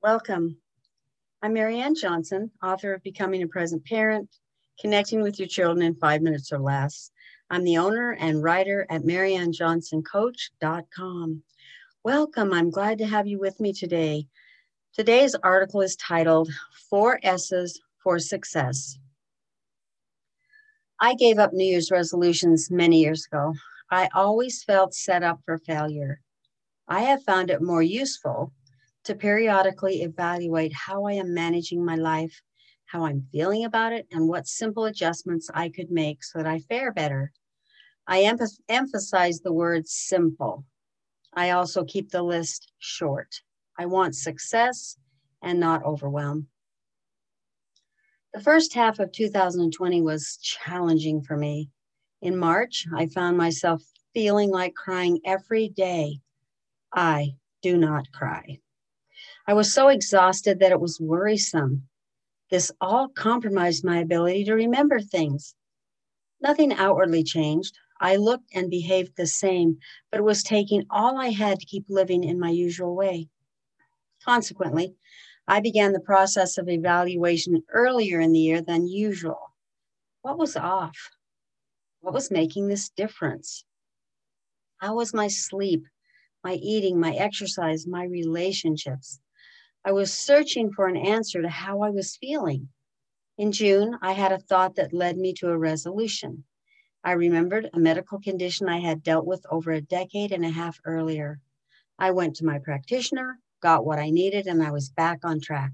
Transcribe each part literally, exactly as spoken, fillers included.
Welcome. I'm Marianne Johnson, author of Becoming a Present Parent, Connecting with Your Children in Five Minutes or Less. I'm the owner and writer at marianne johnson coach dot com. Welcome. I'm glad to have you with me today. Today's article is titled Four S's for Success. I gave up New Year's resolutions many years ago. I always felt set up for failure. I have found it more useful to periodically evaluate how I am managing my life, how I'm feeling about it, and what simple adjustments I could make so that I fare better. I em- emphasize the word simple. I also keep the list short. I want success and not overwhelm. The first half of two thousand twenty was challenging for me. In March, I found myself feeling like crying every day. I do not cry. I was so exhausted that it was worrisome. This all compromised my ability to remember things. Nothing outwardly changed. I looked and behaved the same, but it was taking all I had to keep living in my usual way. Consequently, I began the process of evaluation earlier in the year than usual. What was off? What was making this difference? How was my sleep, my eating, my exercise, my relationships? I was searching for an answer to how I was feeling. In June, I had a thought that led me to a resolution. I remembered a medical condition I had dealt with over a decade and a half earlier. I went to my practitioner, got what I needed, and I was back on track.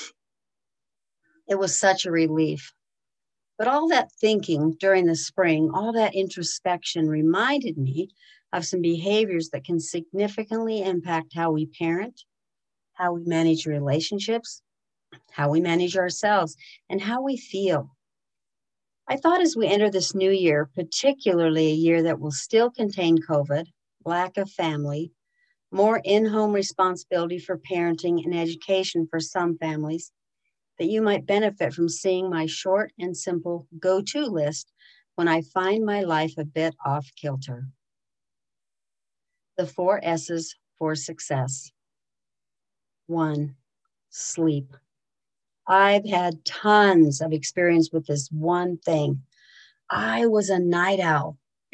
It was such a relief. But all that thinking during the spring, all that introspection reminded me of some behaviors that can significantly impact how we parent, how we manage relationships, how we manage ourselves, and how we feel. I thought as we enter this new year, particularly a year that will still contain COVID, lack of family, more in-home responsibility for parenting and education for some families, that you might benefit from seeing my short and simple go-to list when I find my life a bit off kilter. The four S's for success. One, sleep. I've had tons of experience with this one thing. I was a night owl.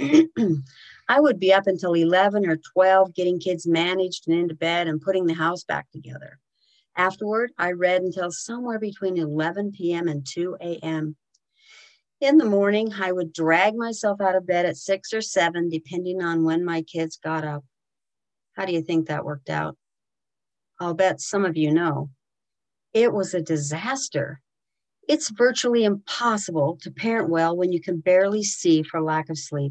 I would be up until eleven or twelve getting kids managed and into bed and putting the house back together. Afterward, I read until somewhere between eleven p.m. and two a.m. In the morning, I would drag myself out of bed at six or seven, depending on when my kids got up. How do you think that worked out? I'll bet some of you know. It was a disaster. It's virtually impossible to parent well when you can barely see for lack of sleep.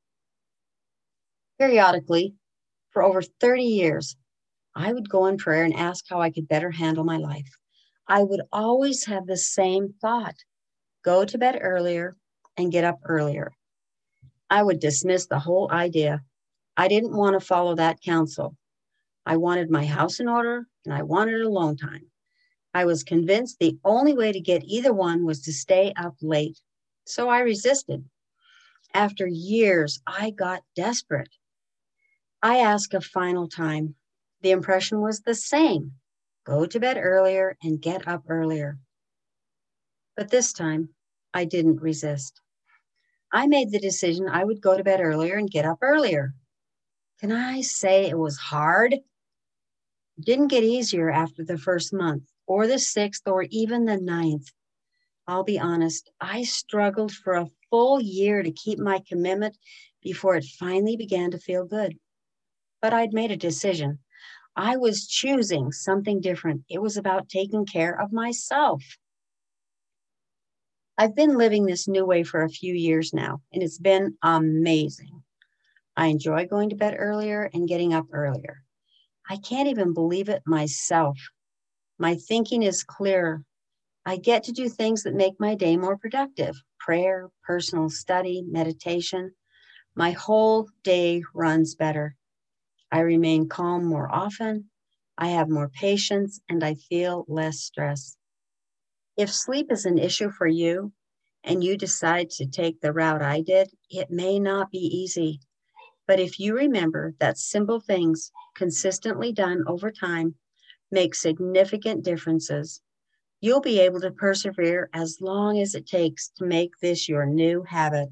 Periodically, for over thirty years, I would go in prayer and ask how I could better handle my life. I would always have the same thought: go to bed earlier and get up earlier. I would dismiss the whole idea. I didn't want to follow that counsel. I wanted my house in order and I wanted alone time. I was convinced the only way to get either one was to stay up late. So I resisted. After years, I got desperate. I asked a final time. The impression was the same: go to bed earlier and get up earlier. But this time, I didn't resist. I made the decision I would go to bed earlier and get up earlier. Can I say it was hard? It didn't get easier after the first month, or the sixth, or even the ninth. I'll be honest, I struggled for a full year to keep my commitment before it finally began to feel good. But I'd made a decision. I was choosing something different. It was about taking care of myself. I've been living this new way for a few years now, and it's been amazing. I enjoy going to bed earlier and getting up earlier. I can't even believe it myself. My thinking is clearer. I get to do things that make my day more productive: prayer, personal study, meditation. My whole day runs better. I remain calm more often. I have more patience and I feel less stress. If sleep is an issue for you and you decide to take the route I did, it may not be easy. But if you remember that simple things consistently done over time make significant differences. You'll be able to persevere as long as it takes to make this your new habit.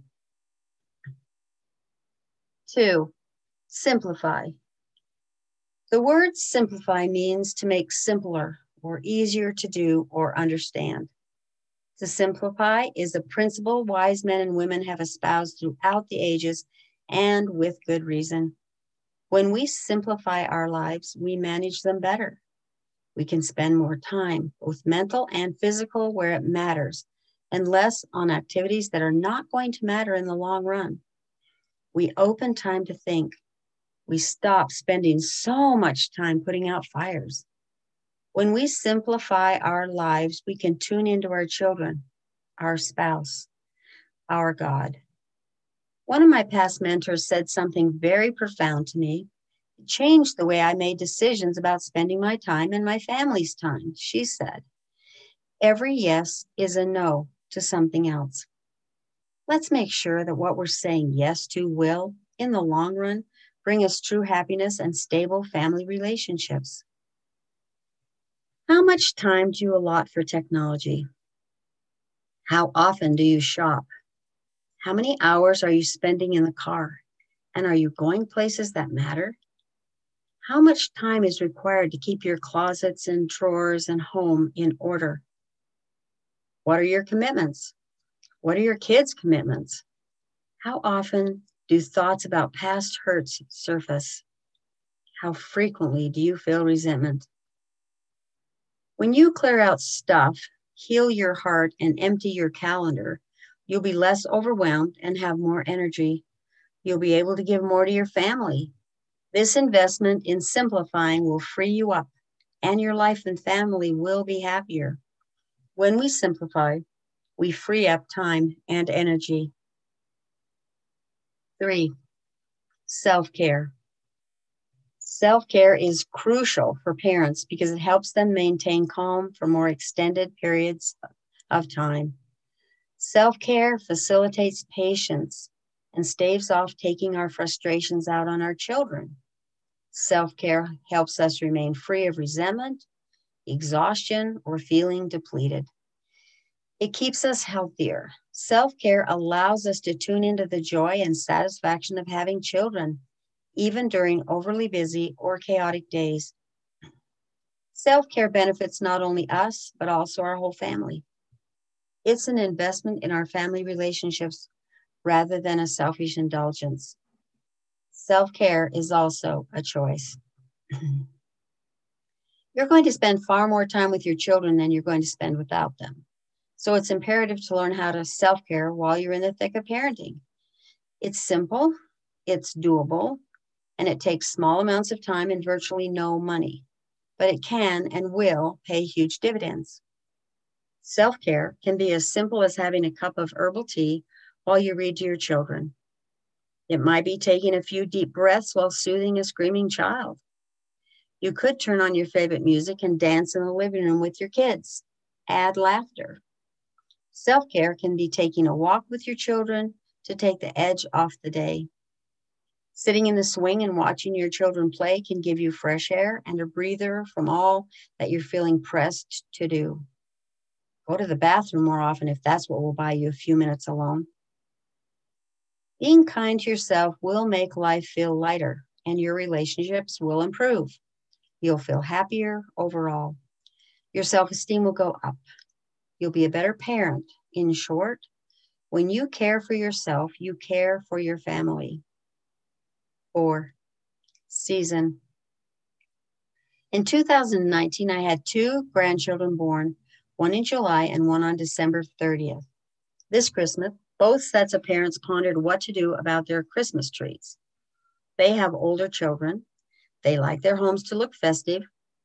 Two, simplify. The word simplify means to make simpler or easier to do or understand. To simplify is a principle wise men and women have espoused throughout the ages and with good reason. When we simplify our lives, we manage them better. We can spend more time, both mental and physical, where it matters, and less on activities that are not going to matter in the long run. We open time to think. We stop spending so much time putting out fires. When we simplify our lives, we can tune into our children, our spouse, our God. One of my past mentors said something very profound to me. It changed the way I made decisions about spending my time and my family's time. She said, every yes is a no to something else. Let's make sure that what we're saying yes to will, in the long run, bring us true happiness and stable family relationships. How much time do you allot for technology? How often do you shop? How many hours are you spending in the car? And are you going places that matter? How much time is required to keep your closets and drawers and home in order? What are your commitments? What are your kids' commitments? How often do thoughts about past hurts surface? How frequently do you feel resentment? When you clear out stuff, heal your heart, and empty your calendar, you'll be less overwhelmed and have more energy. You'll be able to give more to your family. This investment in simplifying will free you up, and your life and family will be happier. When we simplify, we free up time and energy. Three, self-care. Self-care is crucial for parents because it helps them maintain calm for more extended periods of time. Self-care facilitates patience and staves off taking our frustrations out on our children. Self-care helps us remain free of resentment, exhaustion, or feeling depleted. It keeps us healthier. Self-care allows us to tune into the joy and satisfaction of having children, even during overly busy or chaotic days. Self-care benefits not only us, but also our whole family. It's an investment in our family relationships rather than a selfish indulgence. Self-care is also a choice. You're going to spend far more time with your children than you're going to spend without them. So it's imperative to learn how to self-care while you're in the thick of parenting. It's simple, it's doable, and it takes small amounts of time and virtually no money, but it can and will pay huge dividends. Self-care can be as simple as having a cup of herbal tea while you read to your children. It might be taking a few deep breaths while soothing a screaming child. You could turn on your favorite music and dance in the living room with your kids. Add laughter. Self-care can be taking a walk with your children to take the edge off the day. Sitting in the swing and watching your children play can give you fresh air and a breather from all that you're feeling pressed to do. Go to the bathroom more often if that's what will buy you a few minutes alone. Being kind to yourself will make life feel lighter and your relationships will improve. You'll feel happier overall. Your self-esteem will go up. You'll be a better parent. In short, when you care for yourself, you care for your family. Four, season. In two thousand nineteen, I had two grandchildren born, one in July and one on December thirtieth. This Christmas, both sets of parents pondered what to do about their Christmas trees. They have older children. They like their homes to look festive.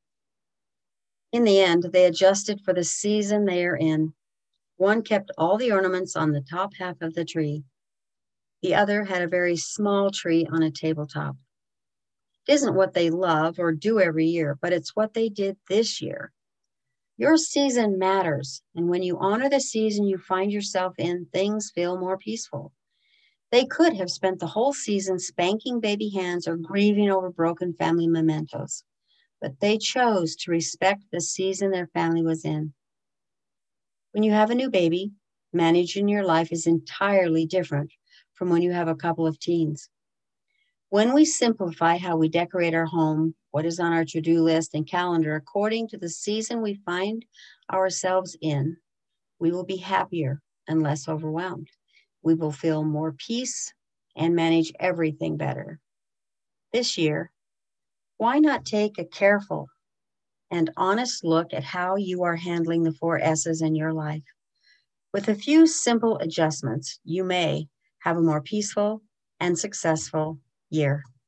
In the end, they adjusted for the season they are in. One kept all the ornaments on the top half of the tree. The other had a very small tree on a tabletop. It isn't what they love or do every year, but it's what they did this year. Your season matters, and when you honor the season you find yourself in, things feel more peaceful. They could have spent the whole season spanking baby hands or grieving over broken family mementos. but they chose to respect the season their family was in. When you have a new baby, managing your life is entirely different from when you have a couple of teens. When we simplify how we decorate our home, what is on our to-do list and calendar according to the season we find ourselves in, we will be happier and less overwhelmed. We will feel more peace and manage everything better. This year, why not take a careful and honest look at how you are handling the four S's in your life? With a few simple adjustments, you may have a more peaceful and successful year.